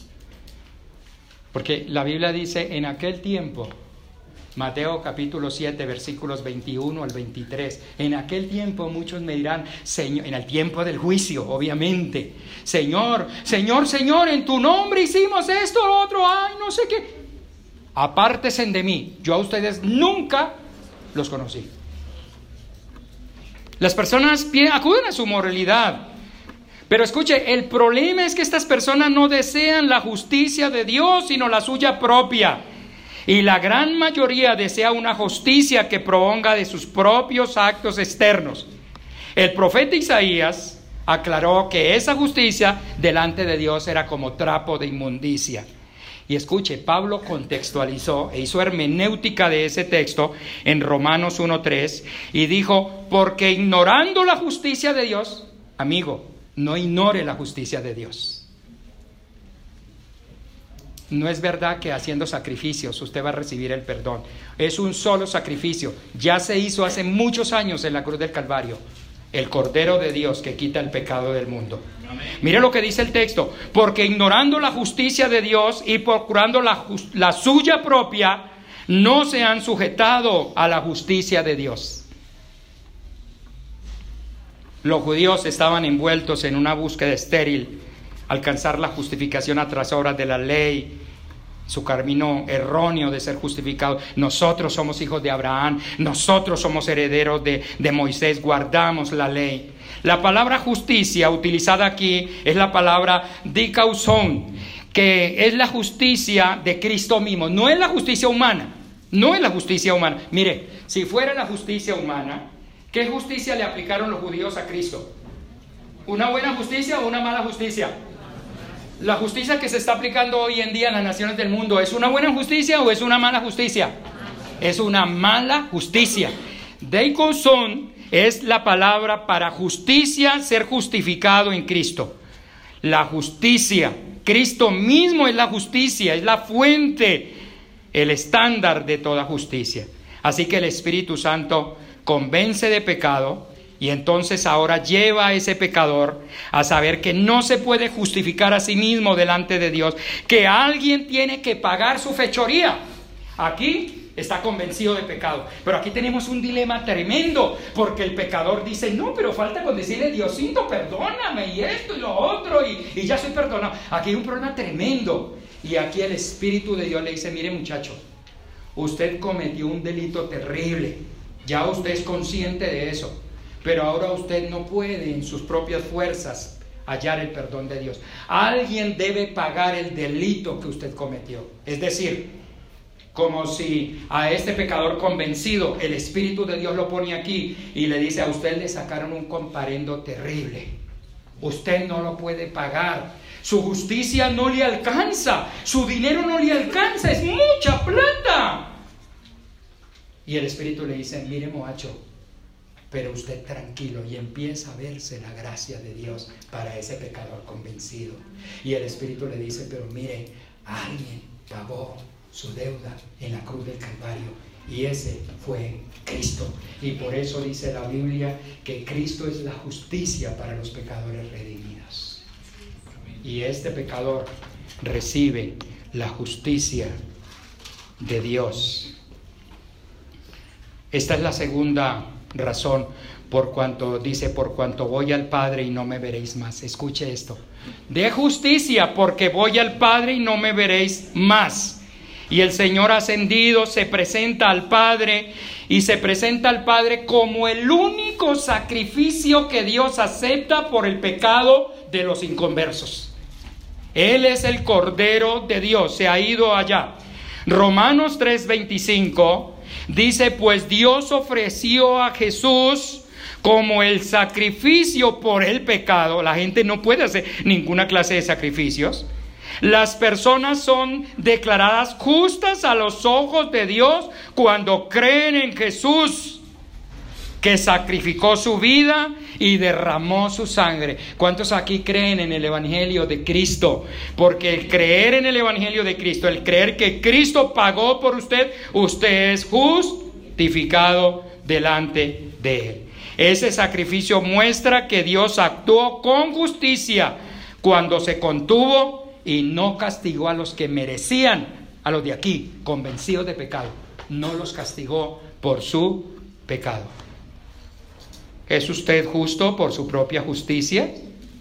Porque la Biblia dice, en aquel tiempo, Mateo capítulo 7, versículos 21 al 23, en aquel tiempo muchos me dirán, Señor, en el tiempo del juicio, obviamente, Señor, Señor, Señor, en tu nombre hicimos esto, lo otro, ay, no sé qué. Apártense de mí, yo a ustedes nunca los conocí. Las personas acuden a su moralidad. Pero escuche, el problema es que estas personas no desean la justicia de Dios, sino la suya propia. Y la gran mayoría desea una justicia que provenga de sus propios actos externos. El profeta Isaías aclaró que esa justicia delante de Dios era como trapo de inmundicia. Y escuche, Pablo contextualizó e hizo hermenéutica de ese texto en Romanos 1:3 y dijo, porque ignorando la justicia de Dios, amigo, no ignore la justicia de Dios. No es verdad que haciendo sacrificios usted va a recibir el perdón. Es un solo sacrificio. Ya se hizo hace muchos años en la cruz del Calvario. El Cordero de Dios que quita el pecado del mundo. Amén. Mire lo que dice el texto. Porque ignorando la justicia de Dios y procurando la suya propia, no se han sujetado a la justicia de Dios. Los judíos estaban envueltos en una búsqueda estéril, alcanzar la justificación a tras obras de la ley, su camino erróneo de ser justificados. Nosotros somos hijos de Abraham, nosotros somos herederos de Moisés, guardamos la ley. La palabra justicia utilizada aquí es la palabra dikaiosón, que es la justicia de Cristo mismo, no es la justicia humana, no es la justicia humana. Mire, si fuera la justicia humana, ¿Qué justicia le aplicaron los judíos a Cristo? ¿Una buena justicia o una mala justicia? La justicia que se está aplicando hoy en día en las naciones del mundo, ¿es una buena justicia o es una mala justicia? Es una mala justicia. Deikouson es la palabra para justicia, ser justificado en Cristo. La justicia, Cristo mismo es la justicia, es la fuente, el estándar de toda justicia. Así que el Espíritu Santo convence de pecado y entonces ahora lleva a ese pecador a saber que no se puede justificar a sí mismo delante de Dios, que alguien tiene que pagar su fechoría. Aquí está convencido de pecado, pero aquí tenemos un dilema tremendo, porque el pecador dice, no, pero falta con decirle, Diosito, perdóname, y esto y lo otro, y ya soy perdonado. Aquí hay un problema tremendo, y aquí el Espíritu de Dios le dice, mire muchacho, usted cometió un delito terrible, ya usted es consciente de eso, pero ahora usted no puede en sus propias fuerzas hallar el perdón de Dios. Alguien debe pagar el delito que usted cometió. Es decir, como si a este pecador convencido el Espíritu de Dios lo pone aquí y le dice, a usted le sacaron un comparendo terrible, usted no lo puede pagar, su justicia no le alcanza, su dinero no le alcanza, es mucha plata. Y el Espíritu le dice, mire muchacho, pero usted tranquilo, y empieza a verse la gracia de Dios para ese pecador convencido. Y el Espíritu le dice, pero mire, alguien pagó su deuda en la cruz del Calvario, y ese fue Cristo. Y por eso dice la Biblia que Cristo es la justicia para los pecadores redimidos. Y este pecador recibe la justicia de Dios. Esta es la segunda razón, por cuanto voy al Padre y no me veréis más. Escuche esto: de justicia, porque voy al Padre y no me veréis más. Y el Señor ascendido se presenta al Padre, y se presenta al Padre como el único sacrificio que Dios acepta por el pecado de los inconversos. Él es el Cordero de Dios, se ha ido allá. Romanos 3:25 dice, pues Dios ofreció a Jesús como el sacrificio por el pecado. La gente no puede hacer ninguna clase de sacrificios. Las personas son declaradas justas a los ojos de Dios cuando creen en Jesús, que sacrificó su vida y derramó su sangre. ¿Cuántos aquí creen en el Evangelio de Cristo? Porque el creer en el Evangelio de Cristo, el creer que Cristo pagó por usted, usted es justificado delante de Él. Ese sacrificio muestra que Dios actuó con justicia cuando se contuvo y no castigó a los que merecían, a los de aquí, convencidos de pecado. No los castigó por su pecado. ¿Es usted justo por su propia justicia?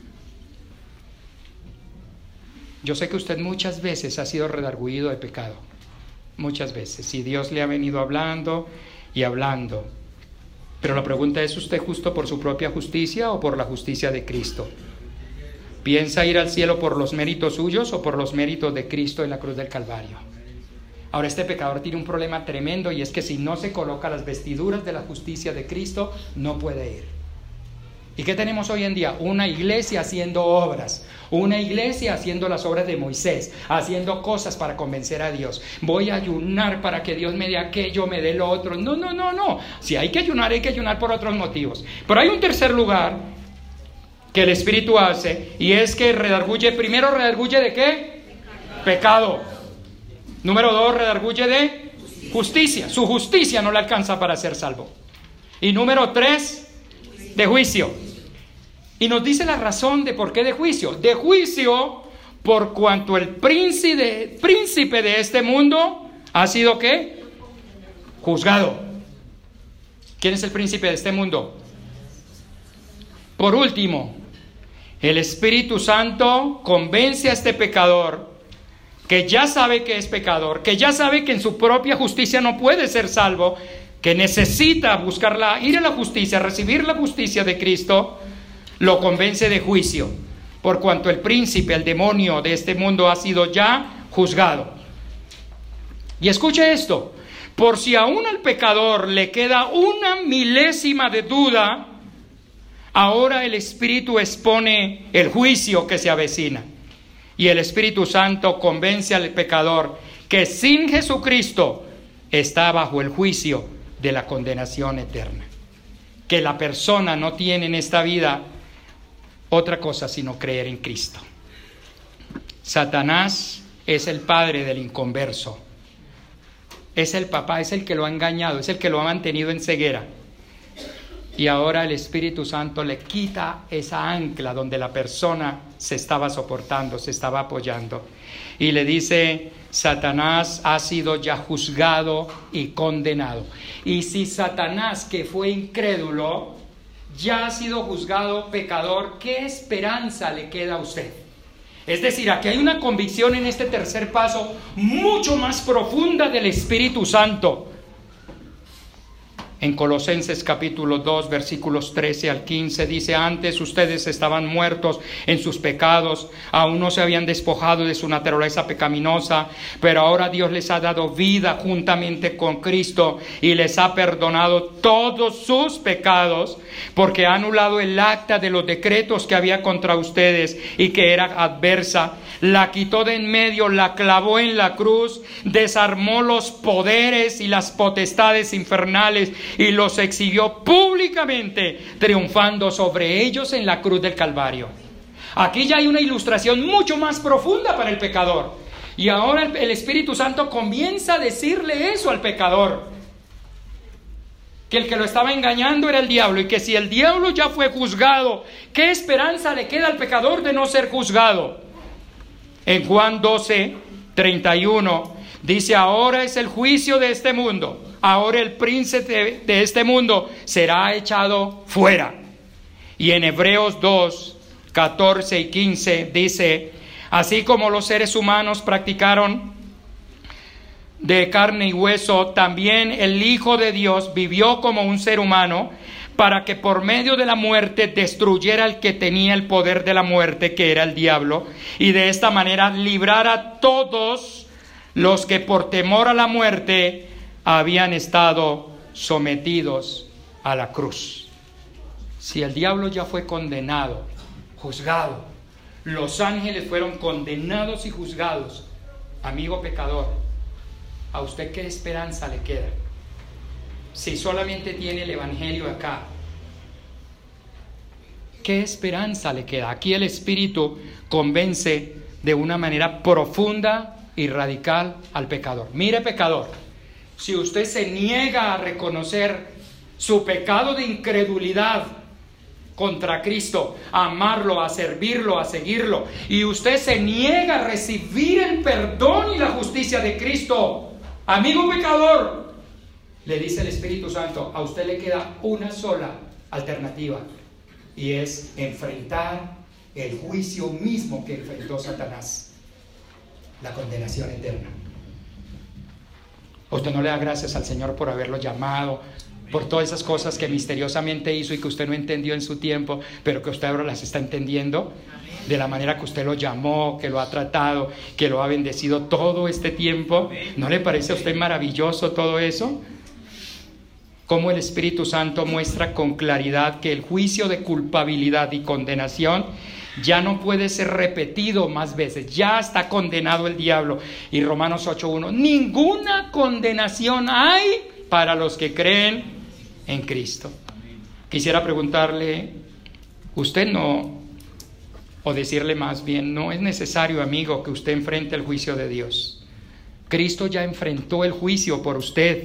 Yo sé que usted muchas veces ha sido redargüido de pecado. Muchas veces. Y Dios le ha venido hablando y hablando. Pero la pregunta es, ¿usted justo por su propia justicia o por la justicia de Cristo? ¿Piensa ir al cielo por los méritos suyos o por los méritos de Cristo en la cruz del Calvario? Ahora, este pecador tiene un problema tremendo, y es que si no se coloca las vestiduras de la justicia de Cristo, no puede ir. ¿Y qué tenemos hoy en día? Una iglesia haciendo obras, una iglesia haciendo las obras de Moisés, haciendo cosas para convencer a Dios. Voy a ayunar para que Dios me dé aquello, me dé lo otro. No. Si hay que ayunar por otros motivos. Pero hay un tercer lugar que el Espíritu hace, y es que redarguye. Primero, redarguye ¿de qué? Pecado. Número 2, redarguye de justicia. Su justicia no le alcanza para ser salvo. Y número 3, de juicio. Y nos dice la razón de por qué de juicio. De juicio por cuanto el príncipe de este mundo ha sido ¿qué? Juzgado. ¿Quién es el príncipe de este mundo? Por último, el Espíritu Santo convence a este pecador, que ya sabe que es pecador, que ya sabe que en su propia justicia no puede ser salvo, que necesita ir a la justicia, recibir la justicia de Cristo, lo convence de juicio, por cuanto el príncipe, el demonio de este mundo ha sido ya juzgado. Y escuche esto: Por si aún al pecador le queda una milésima de duda, ahora el Espíritu expone el juicio que se avecina. Y el Espíritu Santo convence al pecador que sin Jesucristo está bajo el juicio de la condenación eterna. Que la persona no tiene en esta vida otra cosa sino creer en Cristo. Satanás es el padre del inconverso. Es el papá, es el que lo ha engañado, es el que lo ha mantenido en ceguera. Y ahora el Espíritu Santo le quita esa ancla donde la persona se estaba soportando, se estaba apoyando. Y le dice: Satanás ha sido ya juzgado y condenado. Y si Satanás, que fue incrédulo, ya ha sido juzgado pecador, ¿qué esperanza le queda a usted? Es decir, aquí hay una convicción en este tercer paso mucho más profunda del Espíritu Santo. En Colosenses capítulo 2, versículos 13 al 15 dice: antes ustedes estaban muertos en sus pecados, aún no se habían despojado de su naturaleza pecaminosa, pero ahora Dios les ha dado vida juntamente con Cristo y les ha perdonado todos sus pecados, porque ha anulado el acta de los decretos que había contra ustedes y que era adversa. La quitó de en medio, la clavó en la cruz, desarmó los poderes y las potestades infernales y los exhibió públicamente, triunfando sobre ellos en la cruz del Calvario. Aquí ya hay una ilustración mucho más profunda para el pecador. Y ahora el Espíritu Santo comienza a decirle eso al pecador: que el que lo estaba engañando era el diablo, y que si el diablo ya fue juzgado, ¿qué esperanza le queda al pecador de no ser juzgado? En Juan 12, 31 dice: ahora es el juicio de este mundo. Ahora el príncipe de este mundo será echado fuera. Y en Hebreos 2, 14 y 15 dice: así como los seres humanos practicaron de carne y hueso, también el Hijo de Dios vivió como un ser humano, para que por medio de la muerte destruyera al que tenía el poder de la muerte, que era el diablo, y de esta manera librara a todos los que por temor a la muerte habían estado sometidos a la cruz. Si el diablo ya fue condenado, juzgado, los ángeles fueron condenados y juzgados, amigo pecador, ¿a usted qué esperanza le queda? Si solamente tiene el Evangelio acá, ¿qué esperanza le queda? Aquí el Espíritu convence de una manera profunda y radical al pecador. Mire, pecador, si usted se niega a reconocer su pecado de incredulidad contra Cristo, a amarlo, a servirlo, a seguirlo, y usted se niega a recibir el perdón y la justicia de Cristo, amigo pecador, le dice el Espíritu Santo, a usted le queda una sola alternativa, y es enfrentar el juicio mismo que enfrentó Satanás, la condenación eterna. Usted no le da gracias al Señor por haberlo llamado, por todas esas cosas que misteriosamente hizo y que usted no entendió en su tiempo, pero que usted ahora las está entendiendo, de la manera que usted lo llamó, que lo ha tratado, que lo ha bendecido todo este tiempo. ¿No le parece a usted maravilloso todo eso? Cómo el Espíritu Santo muestra con claridad que el juicio de culpabilidad y condenación ya no puede ser repetido más veces. Ya está condenado el diablo. Y Romanos 8:1, ninguna condenación hay para los que creen en Cristo. Quisiera preguntarle, usted no, o decirle más bien, no es necesario, amigo, que usted enfrente el juicio de Dios. Cristo ya enfrentó el juicio por usted.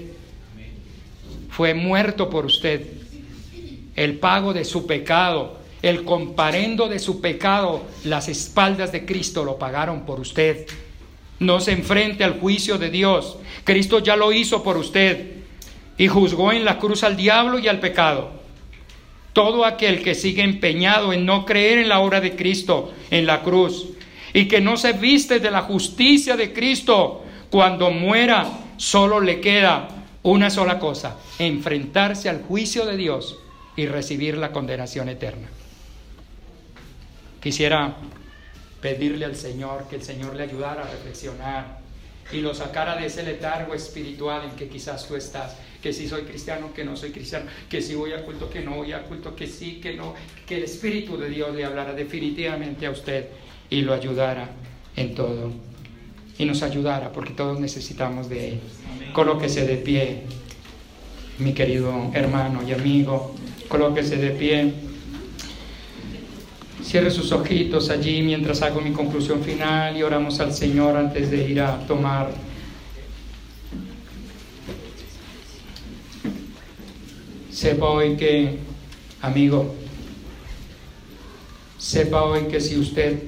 Fue muerto por usted. El pago de su pecado, el comparendo de su pecado, las espaldas de Cristo lo pagaron por usted. No se enfrente al juicio de Dios. Cristo ya lo hizo por usted y juzgó en la cruz al diablo y al pecado. Todo aquel que sigue empeñado en no creer en la obra de Cristo en la cruz y que no se viste de la justicia de Cristo, cuando muera solo le queda una sola cosa: enfrentarse al juicio de Dios y recibir la condenación eterna. Quisiera pedirle al Señor que el Señor le ayudara a reflexionar y lo sacara de ese letargo espiritual en que quizás tú estás, que si soy cristiano, que no soy cristiano, que si voy a culto, que no voy a culto, que sí, que no, que el Espíritu de Dios le hablara definitivamente a usted y lo ayudara en todo, y nos ayudara, porque todos necesitamos de Él. Colóquese de pie, mi querido hermano y amigo, colóquese de pie. Cierre sus ojitos allí mientras hago mi conclusión final y oramos al Señor antes de ir a tomar. Sepa hoy que, amigo, sepa hoy que si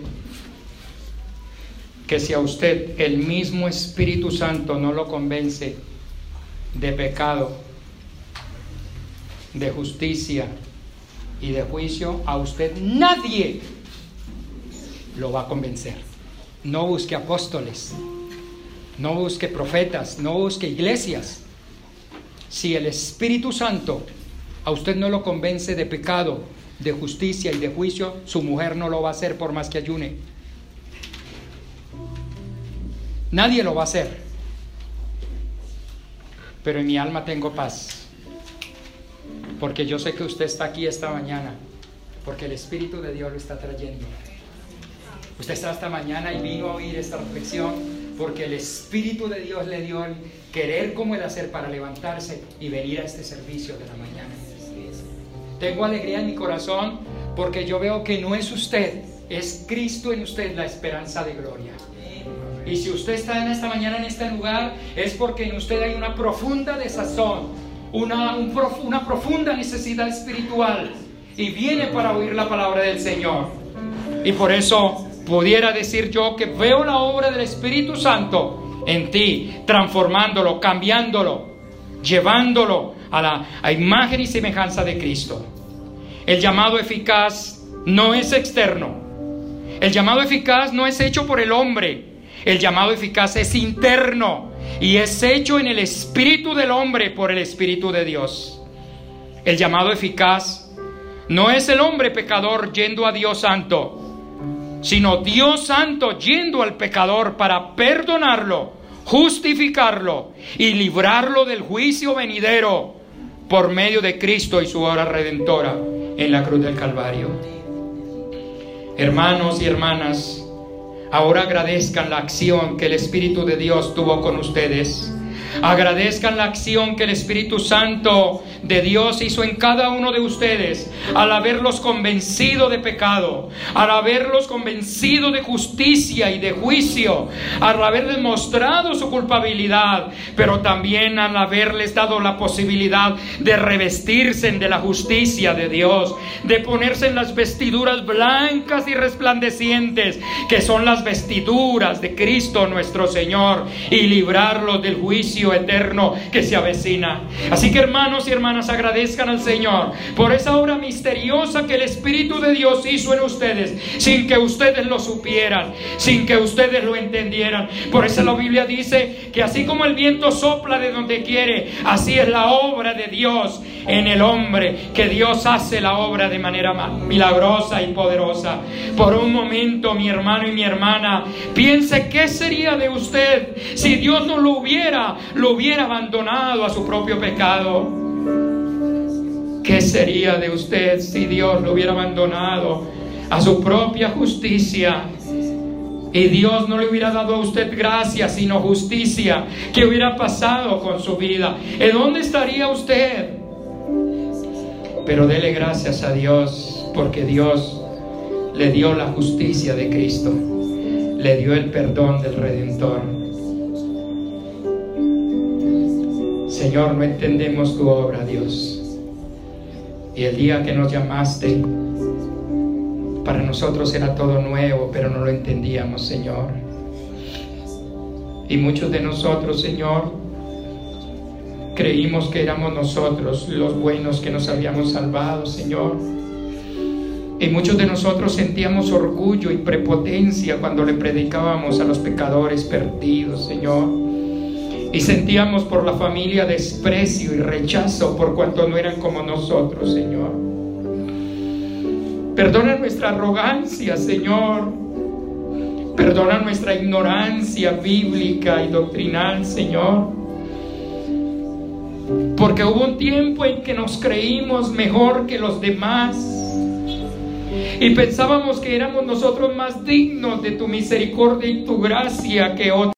a usted el mismo Espíritu Santo no lo convence de pecado, de justicia y de juicio, a usted nadie lo va a convencer. No busque apóstoles, no busque profetas, no busque iglesias. Si el Espíritu Santo a usted no lo convence de pecado, de justicia y de juicio, su mujer no lo va a hacer por más que ayune. Nadie lo va a hacer. Pero en mi alma tengo paz, porque yo sé que usted está aquí esta mañana, porque el Espíritu de Dios lo está trayendo. Usted está esta mañana y vino a oír esta reflexión, porque el Espíritu de Dios le dio el querer como el hacer para levantarse y venir a este servicio de la mañana. Tengo alegría en mi corazón, porque yo veo que no es usted, es Cristo en usted la esperanza de gloria. Y si usted está en esta mañana en este lugar, es porque en usted hay una profunda desazón, una profunda necesidad espiritual, y viene para oír la palabra del Señor. Y por eso pudiera decir yo que veo la obra del Espíritu Santo en ti, transformándolo, cambiándolo, llevándolo a imagen y semejanza de Cristo. El llamado eficaz no es externo. El llamado eficaz no es hecho por el hombre. El llamado eficaz es interno y es hecho en el espíritu del hombre por el Espíritu de Dios. El llamado eficaz no es el hombre pecador yendo a Dios santo, sino Dios santo yendo al pecador para perdonarlo, justificarlo y librarlo del juicio venidero por medio de Cristo y su obra redentora en la cruz del Calvario. Hermanos y hermanas, ahora agradezcan la acción que el Espíritu de Dios tuvo con ustedes. Agradezcan la acción que el Espíritu Santo de Dios hizo en cada uno de ustedes al haberlos convencido de pecado, al haberlos convencido de justicia y de juicio, al haber demostrado su culpabilidad, pero también al haberles dado la posibilidad de revestirse de la justicia de Dios, de ponerse en las vestiduras blancas y resplandecientes que son las vestiduras de Cristo nuestro Señor, y librarlos del juicio eterno que se avecina. Así que, hermanos y hermanas, agradezcan al Señor por esa obra misteriosa que el Espíritu de Dios hizo en ustedes, sin que ustedes lo supieran, sin que ustedes lo entendieran. Por eso la Biblia dice que así como el viento sopla de donde quiere, así es la obra de Dios en el hombre, que Dios hace la obra de manera milagrosa y poderosa. Por un momento, mi hermano y mi hermana, piense qué sería de usted si Dios no lo hubiera abandonado a su propio pecado. ¿Qué sería de usted si Dios lo hubiera abandonado a su propia justicia? Y Dios no le hubiera dado a usted gracia, sino justicia. ¿Qué hubiera pasado con su vida? ¿En dónde estaría usted? Pero dele gracias a Dios, porque Dios le dio la justicia de Cristo, le dio el perdón del Redentor. Señor, no entendemos tu obra, Dios. Y el día que nos llamaste, para nosotros era todo nuevo, pero no lo entendíamos, Señor. Y muchos de nosotros, Señor, creímos que éramos nosotros los buenos que nos habíamos salvado, Señor. Y muchos de nosotros sentíamos orgullo y prepotencia cuando le predicábamos a los pecadores perdidos, Señor. Y sentíamos por la familia desprecio y rechazo por cuanto no eran como nosotros, Señor. Perdona nuestra arrogancia, Señor. Perdona nuestra ignorancia bíblica y doctrinal, Señor. Porque hubo un tiempo en que nos creímos mejor que los demás y pensábamos que éramos nosotros más dignos de tu misericordia y tu gracia que otros.